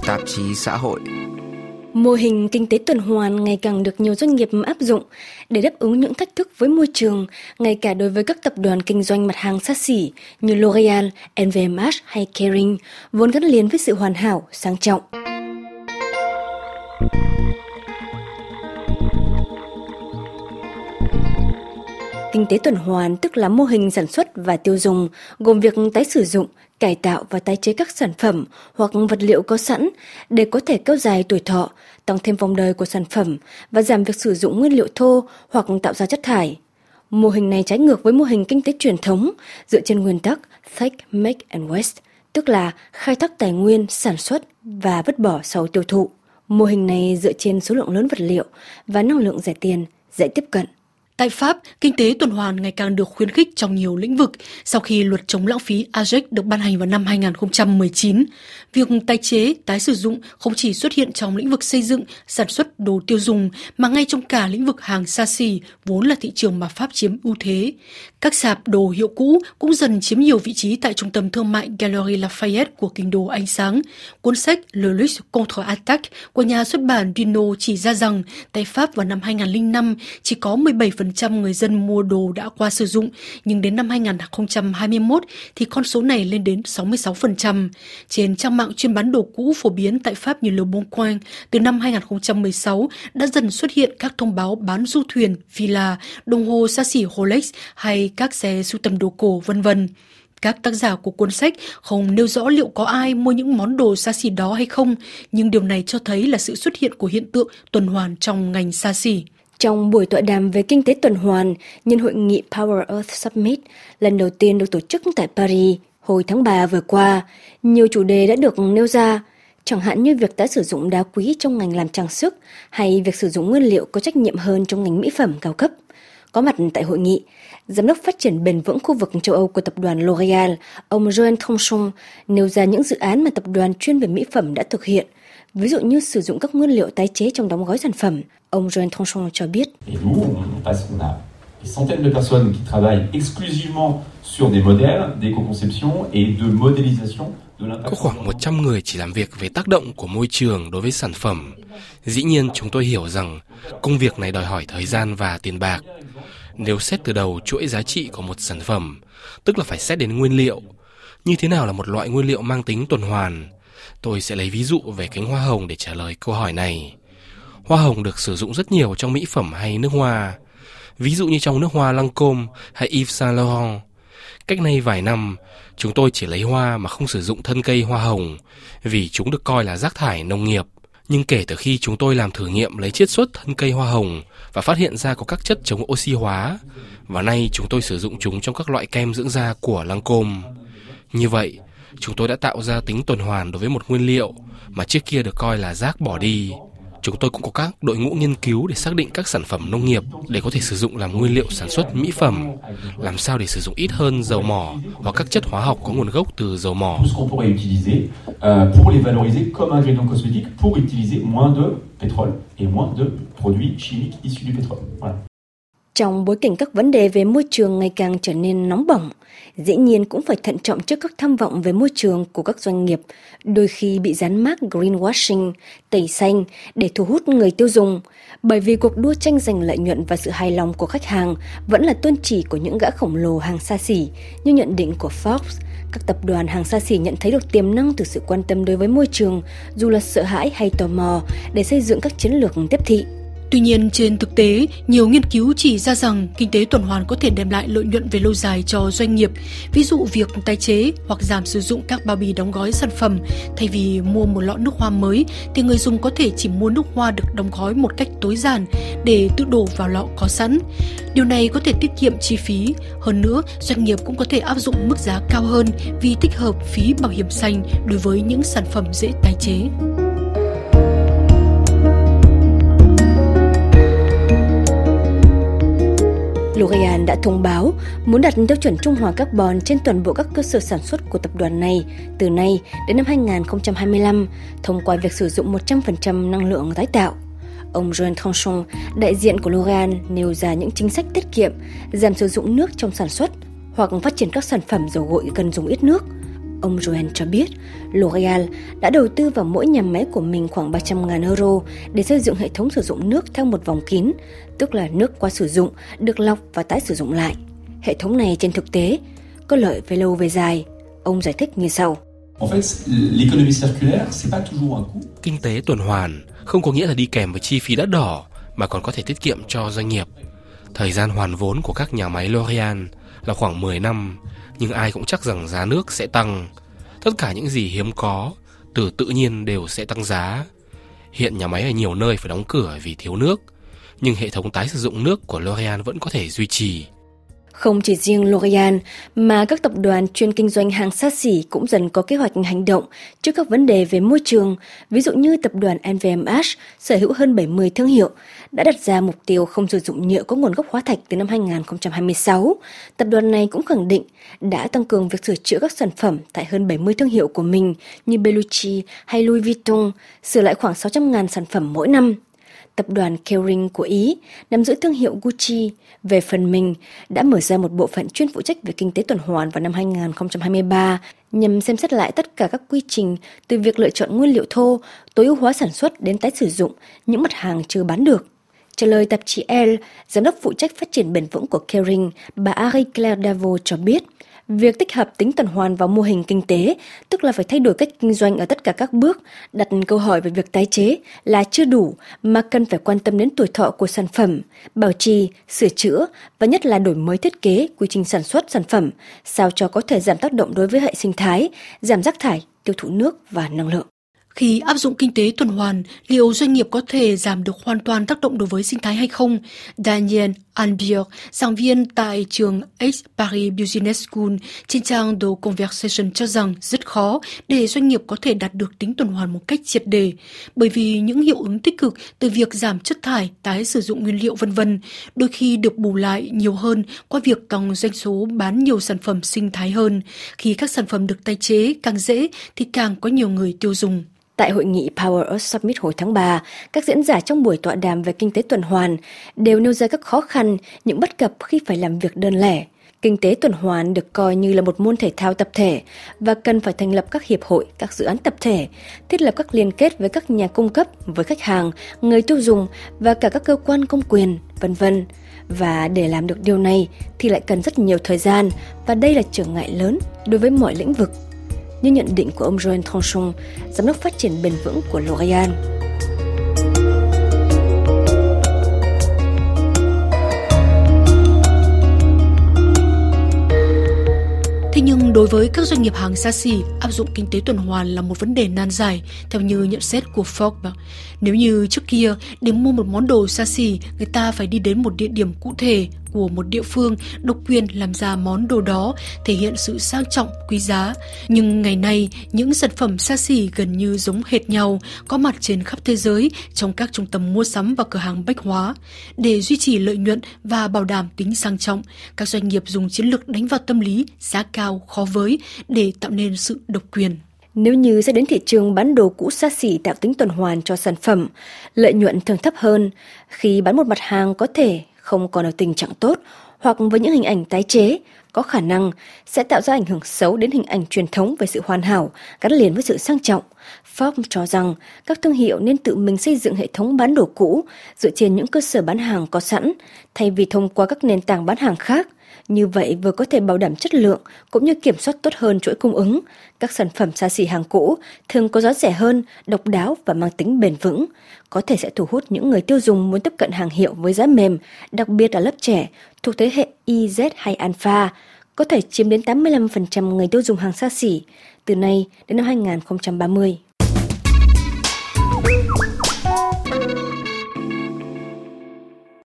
tạp chí xã hội. Mô hình kinh tế tuần hoàn ngày càng được nhiều doanh nghiệp áp dụng để đáp ứng những thách thức với môi trường, ngay cả đối với các tập đoàn kinh doanh mặt hàng xa xỉ như L'Oréal, LVMH hay Kering, vốn gắn liền với sự hoàn hảo, sang trọng. Kinh tế tuần hoàn tức là mô hình sản xuất và tiêu dùng, gồm việc tái sử dụng, cải tạo và tái chế các sản phẩm hoặc vật liệu có sẵn để có thể kéo dài tuổi thọ, tăng thêm vòng đời của sản phẩm và giảm việc sử dụng nguyên liệu thô hoặc tạo ra chất thải. Mô hình này trái ngược với mô hình kinh tế truyền thống dựa trên nguyên tắc Take, Make and Waste, tức là khai thác tài nguyên, sản xuất và vứt bỏ sau tiêu thụ. Mô hình này dựa trên số lượng lớn vật liệu và năng lượng rẻ tiền, dễ tiếp cận. Tại Pháp, kinh tế tuần hoàn ngày càng được khuyến khích trong nhiều lĩnh vực sau khi luật chống lãng phí AGEC được ban hành vào năm 2019. Việc tái chế, tái sử dụng không chỉ xuất hiện trong lĩnh vực xây dựng, sản xuất đồ tiêu dùng mà ngay trong cả lĩnh vực hàng xa xỉ, vốn là thị trường mà Pháp chiếm ưu thế. Các sạp đồ hiệu cũ cũng dần chiếm nhiều vị trí tại trung tâm thương mại Galeries Lafayette của kinh đô ánh sáng. Cuốn sách Le Luxe Contre-Attaque của nhà xuất bản Duno chỉ ra rằng tại Pháp vào năm 2005 chỉ có 17% người dân mua đồ đã qua sử dụng, nhưng đến năm 2021 thì con số này lên đến 66%. Trên trang mạng chuyên bán đồ cũ phổ biến tại Pháp như Le Bon Coin, từ năm 2016 đã dần xuất hiện các thông báo bán du thuyền, villa, đồng hồ xa xỉ Rolex hay các xe sưu tầm đồ cổ, v.v. Các tác giả của cuốn sách không nêu rõ liệu có ai mua những món đồ xa xỉ đó hay không, nhưng điều này cho thấy là sự xuất hiện của hiện tượng tuần hoàn trong ngành xa xỉ. Trong buổi tọa đàm về kinh tế tuần hoàn nhân hội nghị Power Earth Summit lần đầu tiên được tổ chức tại Paris hồi tháng 3 vừa qua, nhiều chủ đề đã được nêu ra, chẳng hạn như việc tái sử dụng đá quý trong ngành làm trang sức hay việc sử dụng nguyên liệu có trách nhiệm hơn trong ngành mỹ phẩm cao cấp. Có mặt tại hội nghị, Giám đốc phát triển bền vững khu vực châu Âu của tập đoàn L'Oréal, ông Joël Tronchon, nêu ra những dự án mà tập đoàn chuyên về mỹ phẩm đã thực hiện, ví dụ như sử dụng các nguyên liệu tái chế trong đóng gói sản phẩm. Ông Joël Tronchon cho biết. Des centaines de personnes qui travaillent exclusivement sur des modèles, d'éco-conception et de modélisation. Có khoảng 100 người chỉ làm việc về tác động của môi trường đối với sản phẩm. Dĩ nhiên chúng tôi hiểu rằng công việc này đòi hỏi thời gian và tiền bạc. Nếu xét từ đầu chuỗi giá trị của một sản phẩm, tức là phải xét đến nguyên liệu. Như thế nào là một loại nguyên liệu mang tính tuần hoàn? Tôi sẽ lấy ví dụ về cánh hoa hồng để trả lời câu hỏi này. Hoa hồng được sử dụng rất nhiều trong mỹ phẩm hay nước hoa. Ví dụ như trong nước hoa Lancôme hay Yves Saint Laurent. Cách đây vài năm, chúng tôi chỉ lấy hoa mà không sử dụng thân cây hoa hồng vì chúng được coi là rác thải nông nghiệp. Nhưng kể từ khi chúng tôi làm thử nghiệm lấy chiết xuất thân cây hoa hồng và phát hiện ra có các chất chống oxy hóa, và nay chúng tôi sử dụng chúng trong các loại kem dưỡng da của Lancôme. Như vậy, chúng tôi đã tạo ra tính tuần hoàn đối với một nguyên liệu mà trước kia được coi là rác bỏ đi. Chúng tôi cũng có các đội ngũ nghiên cứu để xác định các sản phẩm nông nghiệp để có thể sử dụng làm nguyên liệu sản xuất mỹ phẩm, làm sao để sử dụng ít hơn dầu mỏ hoặc các chất hóa học có nguồn gốc từ dầu mỏ. Trong bối cảnh các vấn đề về môi trường ngày càng trở nên nóng bỏng, dĩ nhiên cũng phải thận trọng trước các tham vọng về môi trường của các doanh nghiệp, đôi khi bị dán mác greenwashing, tẩy xanh để thu hút người tiêu dùng, bởi vì cuộc đua tranh giành lợi nhuận và sự hài lòng của khách hàng vẫn là tôn chỉ của những gã khổng lồ hàng xa xỉ. Như nhận định của Forbes, các tập đoàn hàng xa xỉ nhận thấy được tiềm năng từ sự quan tâm đối với môi trường, dù là sợ hãi hay tò mò, để xây dựng các chiến lược tiếp thị. Tuy nhiên, trên thực tế, nhiều nghiên cứu chỉ ra rằng kinh tế tuần hoàn có thể đem lại lợi nhuận về lâu dài cho doanh nghiệp. Ví dụ việc tái chế hoặc giảm sử dụng các bao bì đóng gói sản phẩm. Thay vì mua một lọ nước hoa mới, thì người dùng có thể chỉ mua nước hoa được đóng gói một cách tối giản để tự đổ vào lọ có sẵn. Điều này có thể tiết kiệm chi phí. Hơn nữa, doanh nghiệp cũng có thể áp dụng mức giá cao hơn vì tích hợp phí bảo hiểm xanh đối với những sản phẩm dễ tái chế. L'Oréal đã thông báo muốn đạt tiêu chuẩn trung hòa carbon trên toàn bộ các cơ sở sản xuất của tập đoàn này từ nay đến năm 2025 thông qua việc sử dụng 100% năng lượng tái tạo. Ông Joël Tronchon, đại diện của L'Oréal, nêu ra những chính sách tiết kiệm, giảm sử dụng nước trong sản xuất hoặc phát triển các sản phẩm dầu gội cần dùng ít nước. Ông Joel cho biết, L'Oréal đã đầu tư vào mỗi nhà máy của mình khoảng 300.000 euro để xây dựng hệ thống sử dụng nước theo một vòng kín, tức là nước qua sử dụng, được lọc và tái sử dụng lại. Hệ thống này trên thực tế có lợi về lâu về dài. Ông giải thích như sau. Kinh tế tuần hoàn không có nghĩa là đi kèm với chi phí đắt đỏ, mà còn có thể tiết kiệm cho doanh nghiệp. Thời gian hoàn vốn của các nhà máy L'Oréal là khoảng 10 năm, nhưng ai cũng chắc rằng giá nước sẽ tăng. Tất cả những gì hiếm có, từ tự nhiên đều sẽ tăng giá. Hiện nhà máy ở nhiều nơi phải đóng cửa vì thiếu nước, nhưng hệ thống tái sử dụng nước của L'Oréal vẫn có thể duy trì. Không chỉ riêng L'Oréal, mà các tập đoàn chuyên kinh doanh hàng xa xỉ cũng dần có kế hoạch hành động trước các vấn đề về môi trường. Ví dụ như tập đoàn LVMH sở hữu hơn 70 thương hiệu, đã đặt ra mục tiêu không sử dụng nhựa có nguồn gốc hóa thạch từ năm 2026. Tập đoàn này cũng khẳng định đã tăng cường việc sửa chữa các sản phẩm tại hơn 70 thương hiệu của mình như Bellucci hay Louis Vuitton, sửa lại khoảng 600.000 sản phẩm mỗi năm. Tập đoàn Kering của Ý nắm giữ thương hiệu Gucci, về phần mình, đã mở ra một bộ phận chuyên phụ trách về kinh tế tuần hoàn vào năm 2023 nhằm xem xét lại tất cả các quy trình từ việc lựa chọn nguyên liệu thô, tối ưu hóa sản xuất đến tái sử dụng những mặt hàng chưa bán được. Trả lời tạp chí Elle, giám đốc phụ trách phát triển bền vững của Kering, bà Marie-Claire Davot cho biết, việc tích hợp tính tuần hoàn vào mô hình kinh tế, tức là phải thay đổi cách kinh doanh ở tất cả các bước, đặt câu hỏi về việc tái chế là chưa đủ mà cần phải quan tâm đến tuổi thọ của sản phẩm, bảo trì, sửa chữa và nhất là đổi mới thiết kế, quy trình sản xuất sản phẩm, sao cho có thể giảm tác động đối với hệ sinh thái, giảm rác thải, tiêu thụ nước và năng lượng. Khi áp dụng kinh tế tuần hoàn, liệu doanh nghiệp có thể giảm được hoàn toàn tác động đối với sinh thái hay không? Daniel Anbier, giảng viên tại trường Aix Paris Business School trên trang The Conversation cho rằng rất khó để doanh nghiệp có thể đạt được tính tuần hoàn một cách triệt để, bởi vì những hiệu ứng tích cực từ việc giảm chất thải, tái sử dụng nguyên liệu v.v. đôi khi được bù lại nhiều hơn qua việc tăng doanh số bán nhiều sản phẩm sinh thái hơn. Khi các sản phẩm được tái chế càng dễ thì càng có nhiều người tiêu dùng. Tại hội nghị Power Earth Summit hồi tháng 3, các diễn giả trong buổi tọa đàm về kinh tế tuần hoàn đều nêu ra các khó khăn, những bất cập khi phải làm việc đơn lẻ. Kinh tế tuần hoàn được coi như là một môn thể thao tập thể và cần phải thành lập các hiệp hội, các dự án tập thể, thiết lập các liên kết với các nhà cung cấp, với khách hàng, người tiêu dùng và cả các cơ quan công quyền, v.v. Và để làm được điều này thì lại cần rất nhiều thời gian và đây là trở ngại lớn đối với mọi lĩnh vực. Như nhận định của ông Joël Tranchon, giám đốc phát triển bền vững của L'Oréal. Thế nhưng đối với các doanh nghiệp hàng xa xỉ, áp dụng kinh tế tuần hoàn là một vấn đề nan giải, theo như nhận xét của Forbes. Nếu như trước kia, để mua một món đồ xa xỉ, người ta phải đi đến một địa điểm cụ thể của một địa phương độc quyền làm ra món đồ đó, thể hiện sự sang trọng, quý giá. Nhưng ngày nay, những sản phẩm xa xỉ gần như giống hệt nhau, có mặt trên khắp thế giới trong các trung tâm mua sắm và cửa hàng bách hóa. Để duy trì lợi nhuận và bảo đảm tính sang trọng, các doanh nghiệp dùng chiến lược đánh vào tâm lý, giá cao, khó với để tạo nên sự độc quyền. Nếu như sẽ đến thị trường bán đồ cũ xa xỉ tạo tính tuần hoàn cho sản phẩm, lợi nhuận thường thấp hơn. Khi bán một mặt hàng có thể không còn ở tình trạng tốt hoặc với những hình ảnh tái chế, có khả năng sẽ tạo ra ảnh hưởng xấu đến hình ảnh truyền thống về sự hoàn hảo gắn liền với sự sang trọng. Forbes cho rằng các thương hiệu nên tự mình xây dựng hệ thống bán đồ cũ dựa trên những cơ sở bán hàng có sẵn thay vì thông qua các nền tảng bán hàng khác. Như vậy vừa có thể bảo đảm chất lượng cũng như kiểm soát tốt hơn chuỗi cung ứng. Các sản phẩm xa xỉ hàng cũ thường có giá rẻ hơn, độc đáo và mang tính bền vững, có thể sẽ thu hút những người tiêu dùng muốn tiếp cận hàng hiệu với giá mềm, đặc biệt là lớp trẻ thuộc thế hệ Y, Z hay Alpha, có thể chiếm đến 85% người tiêu dùng hàng xa xỉ từ nay đến năm 2030.